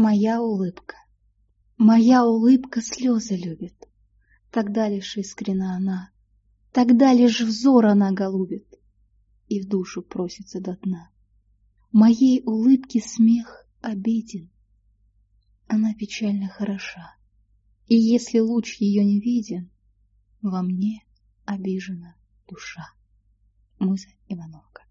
моя улыбка слезы любит. Тогда лишь искренна она, тогда лишь взор она голубит и в душу просится до дна. Моей улыбке смех обиден, она печально хороша, и если луч ее не виден, во мне обижена душа. Муза Ивановка.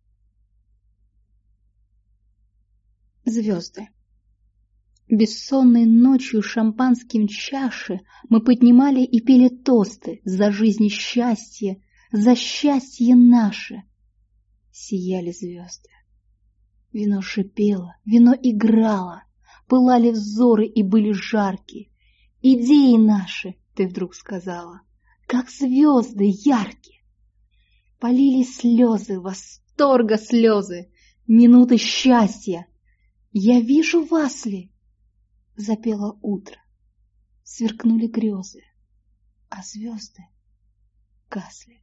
Звезды. Бессонной ночью шампанским чаши мы поднимали и пели тосты за жизнь и счастье, за счастье наше. Сияли звезды. Вино шипело, вино играло, пылали взоры и были жаркие. Идеи наши, ты вдруг сказала, как звезды яркие. Полились слезы, восторга слезы, минуты счастья. Я вижу вас ли? Запело утро, сверкнули грезы, а звезды гасли.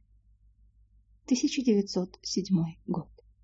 1907 год.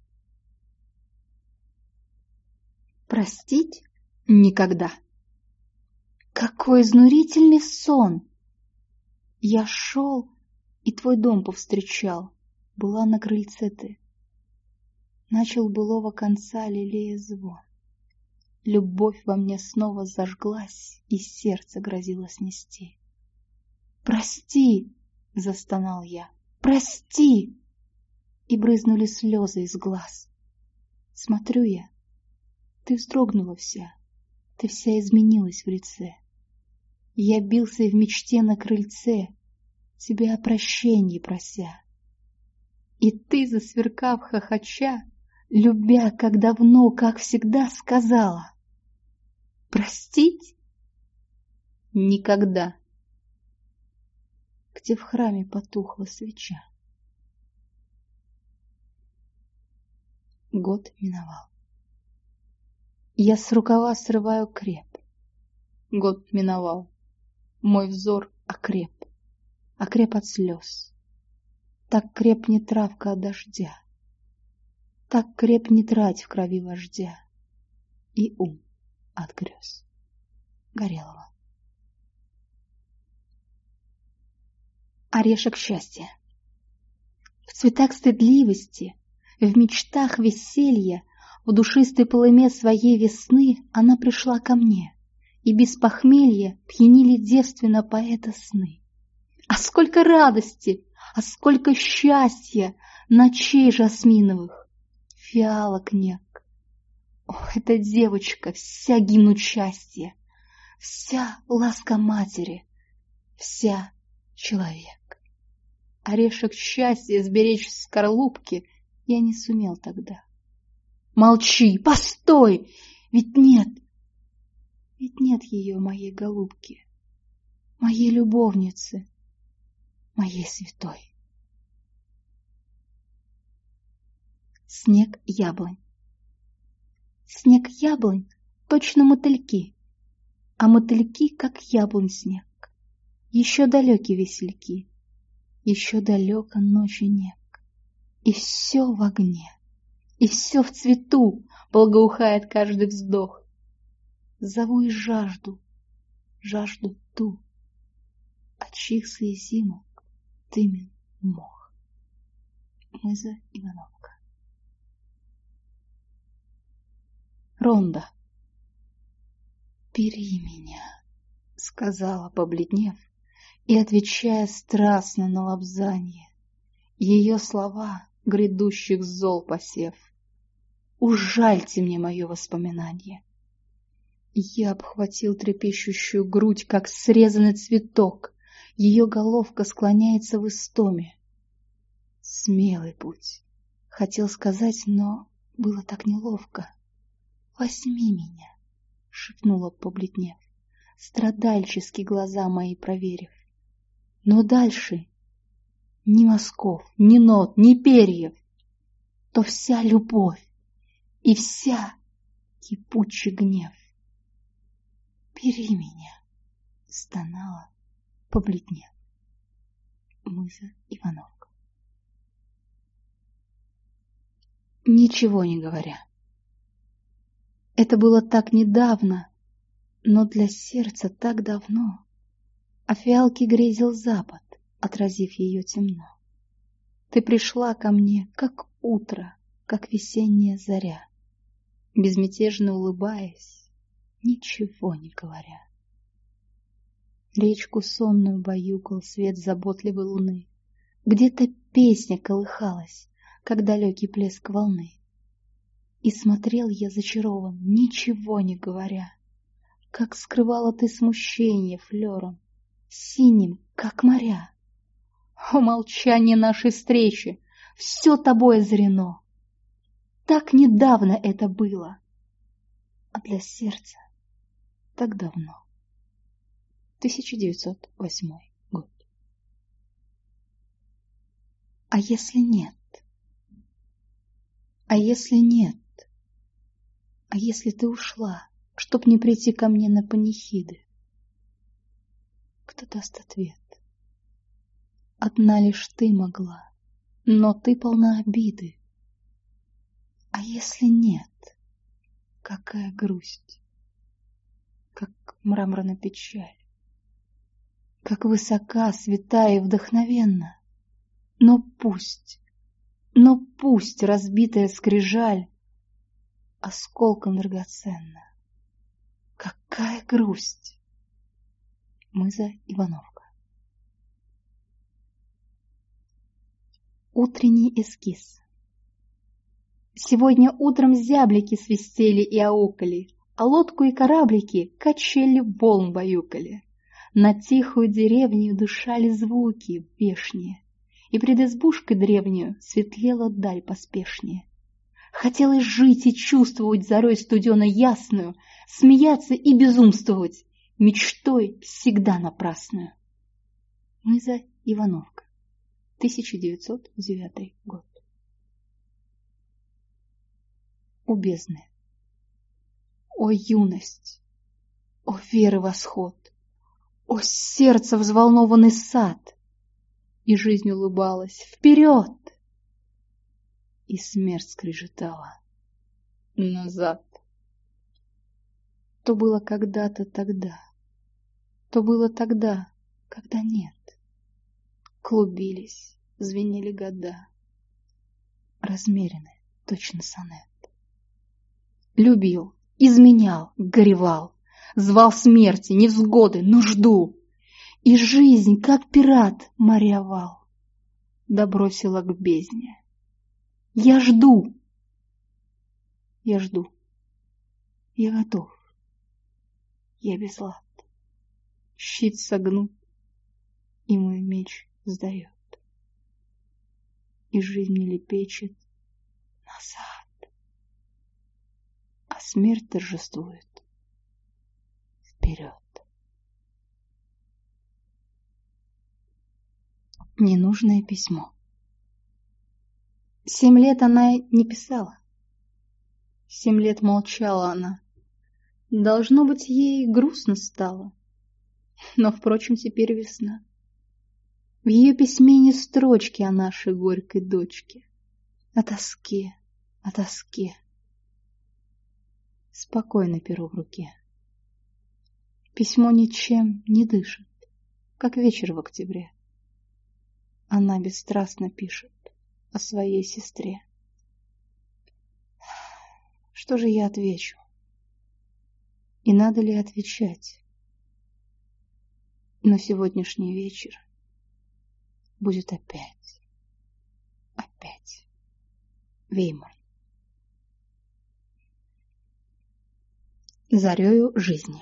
Простить никогда. Какой изнурительный сон! Я шел, и твой дом повстречал, была на крыльце ты. Начал былого конца лелея звон. Любовь во мне снова зажглась, и сердце грозило снести. «Прости!» — застонал я. «Прости!» И брызнули слезы из глаз. Смотрю я, ты вздрогнула вся, ты вся изменилась в лице. Я бился в мечте на крыльце, тебя о прощении прося. И ты, засверкав хохоча, любя, как давно, как всегда, сказала: простить? Никогда. Где в храме потухла свеча. Год миновал. Я с рукава срываю креп. Год миновал. Мой взор окреп. Окреп от слез. Так крепнет травка от дождя. Так крепнет рать в крови вождя. И ум от грез. Горелого. Орешек счастья. В цветах стыдливости, в мечтах веселья, в душистой полыме своей весны она пришла ко мне, и без похмелья пьянили девственно поэта сны. А сколько радости, а сколько счастья, ночей жасминовых, фиалок нек. Ох, эта девочка, вся гимн счастья, вся ласка матери, вся человек. Орешек счастья сберечь в скорлупке я не сумел тогда. Молчи, постой, ведь нет ее, моей голубки, моей любовницы, моей святой. Снег яблонь. Снег яблонь точно мотыльки, а мотыльки, как яблонь снег. Еще далеки весельки, еще далеко ночи нек. И все в огне, и все в цвету, благоухает каждый вздох. Зову и жажду, жажду ту, от чьих слезинок дымен мох. Муза Ивановка. Ронда. «Бери меня», — сказала, побледнев, и отвечая страстно на лобзанье, ее слова, грядущих зол посев. Ужальте мне мое воспоминание. Я обхватил трепещущую грудь, как срезанный цветок, ее головка склоняется в истоме. Смелый путь, хотел сказать, но было так неловко. Возьми меня, шепнула, побледнев, страдальчески глаза мои проверив. Но дальше ни мазков, ни нот, ни перьев, то вся любовь и вся кипучий гнев. Бери меня, стонала, побледнев. Муза Ивановка. Ничего не говоря. Это было так недавно, Но для сердца так давно о фиалке грезил запад, отразив ее темно. Ты пришла ко мне, как утро, как весенняя заря, безмятежно улыбаясь, ничего не говоря. Речку сонную баюкал свет заботливой луны. Где-то песня колыхалась, как далекий плеск волны. И смотрел я зачарован, ничего не говоря, как скрывала ты смущение флером, синим, как моря. О, молчание нашей встречи, все тобой озарено. Так недавно это было, а для сердца так давно. 1908 год. А если нет? А если нет? А если ты ушла, чтоб не прийти ко мне на панихиды? Кто даст ответ? Одна лишь ты могла, но ты полна обиды. А если нет? Какая грусть, как мраморная печаль, как высока, святая и вдохновенна. Но пусть разбитая скрижаль осколком драгоценна. Какая грусть! Мыза Ивановка. Утренний эскиз. Сегодня утром зяблики свистели и аукали, а лодку и кораблики качели волн баюкали. На тихую деревню дышали звуки вешние, и пред избушкой древнюю светлела даль поспешнее. Хотелось жить и чувствовать зарей студено ясную, смеяться и безумствовать, мечтой всегда напрасную. Мыза Ивановка, 1909 год. У бездны. О юность! О веры восход! О сердце взволнованный сад! И жизнь улыбалась вперед! И смерть скрежетала назад. То было когда-то тогда, то было тогда, когда нет. Клубились, звенели года, размерены, точно сонет. Любил, изменял, горевал, звал смерти, невзгоды, нужду. И жизнь, как пират, моревал, да бросила к бездне. Я жду, я жду, я готов, я без лад. Щит согнут, и мой меч сдает. И жизнь не лепечет назад, а смерть торжествует вперед. Ненужное письмо. 7 лет она не писала. 7 лет молчала она. Должно быть, ей грустно стало. Но, впрочем, теперь весна. В ее письме ни строчки о нашей горькой дочке. О тоске, о тоске. Спокойно перо в руке. Письмо ничем не дышит, как вечер в октябре. Она бесстрастно пишет о своей сестре. Что же я отвечу? И надо ли отвечать? Но сегодняшний вечер будет опять Веймар. Зарею жизни.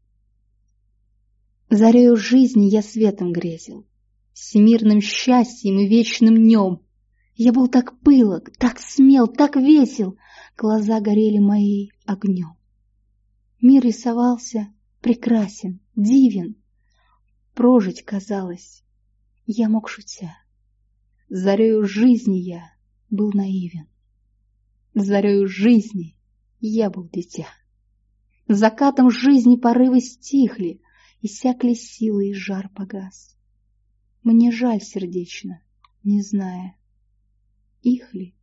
Зарею жизни я светом грезил, всемирным счастьем и вечным днем. Я был так пылок, так смел, так весел, глаза горели мои огнем. Мир рисовался прекрасен, дивен. Прожить, казалось, я мог шутя. Зарею жизни я был наивен. Зарею жизни я был дитя. Закатом жизни порывы стихли, иссякли силы и жар погас. Мне жаль сердечно, не зная, их ли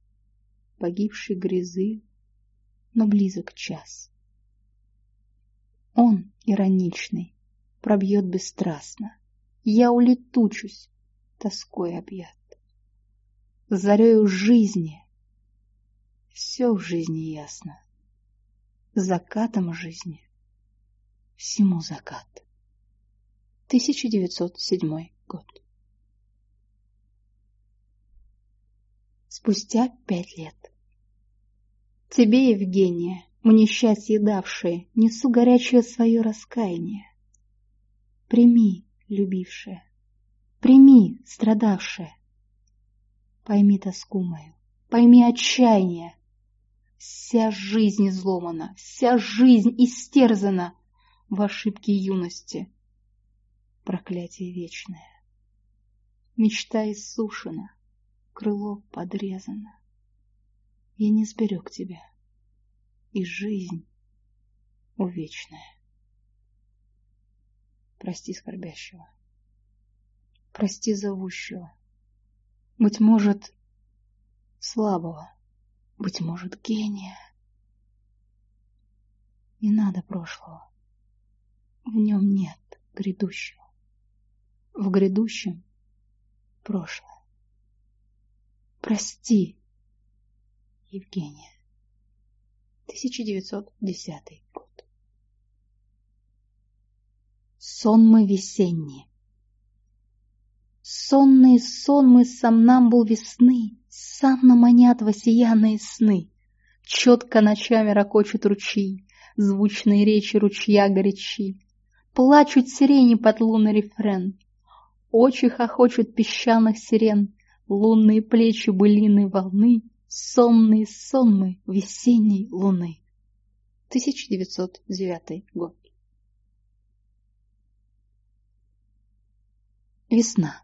погибшей грязы, но близок час. Он, ироничный пробьет бесстрастно. Я улетучусь, тоской объят. Зарею жизни, все в жизни ясно. Закатом жизни всему закат. 1907 год. Спустя 5 лет. Тебе, Евгения, мне счастье давшее, несу горячее свое раскаяние. Прими, любившая, прими, страдавшая. Пойми тоску мою, пойми отчаяние. Вся жизнь изломана, вся жизнь истерзана в ошибке юности. Проклятие вечное. Мечта иссушена, крыло подрезано. Я не сберег тебя, и жизнь увечная. Прости скорбящего, прости зовущего, быть может, слабого, быть может, гения. Не надо прошлого, в нем нет грядущего. В грядущем прошлое. Прости, Евгения. 1910 год. Сонмы весенние. Сонные сонмы сомнамбул весны Санно манят в осиянные сны. Четко ночами ракочут ручьи, звучные речи ручья горячи. Плачут сирени под лунный рефрен, очи хохочут песчаных сирен, лунные плечи былиной волны, сонные сонмы весенней луны. 1909 год. Весна.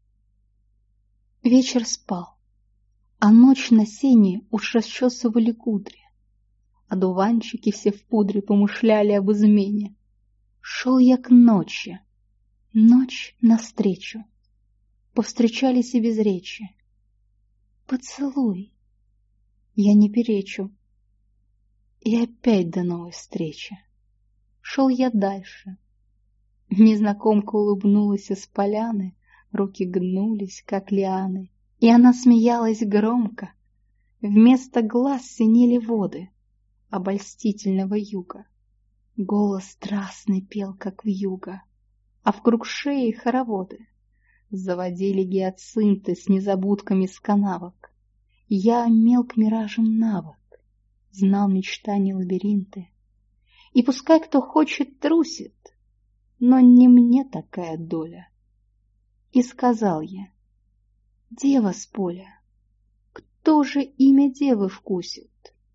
Вечер спал, а ночь на сене уж расчесывали кудри. Одуванчики все в пудре помышляли об измене. Шел я к ночи, ночь навстречу. Повстречались и без речи. Поцелуй, я не перечу. И опять до новой встречи. Шел я дальше. Незнакомка улыбнулась из поляны, руки гнулись, как лианы, и она смеялась громко. Вместо глаз синели воды обольстительного юга. Голос страстный пел, как вьюга, а вкруг шеи хороводы заводили гиацинты с незабудками с канавок. Я имел к миражам навык, знал мечтания лабиринты. И пускай кто хочет трусит, но не мне такая доля. И сказал я: дева с поля, кто же имя девы вкусит?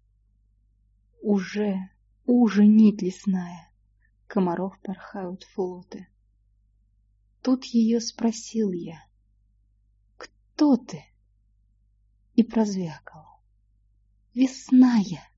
Уже нить лесная, комаров порхают флоты. Тут ее спросил я: кто ты? И прозвякал: весна я,